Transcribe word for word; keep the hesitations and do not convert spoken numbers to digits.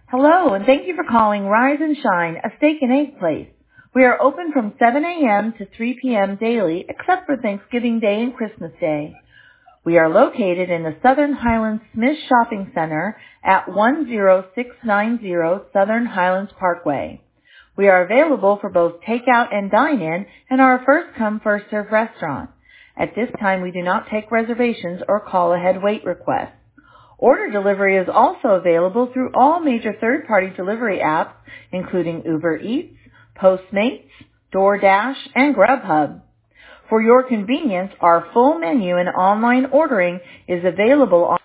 Hello, and thank you for calling Rise and Shine, a steak and egg place. We are open from seven a.m. to three p.m. daily, except for Thanksgiving Day and Christmas Day. We are located in the Southern Highlands Smith Shopping Center at one zero six nine zero Southern Highlands Parkway. We are available for both takeout and dine-in and are a first-come, first-served restaurant. At this time, we do not take reservations or call-ahead wait requests. Order delivery is also available through all major third-party delivery apps, including Uber Eats, Postmates, DoorDash, and Grubhub. For your convenience, our full menu and online ordering is available on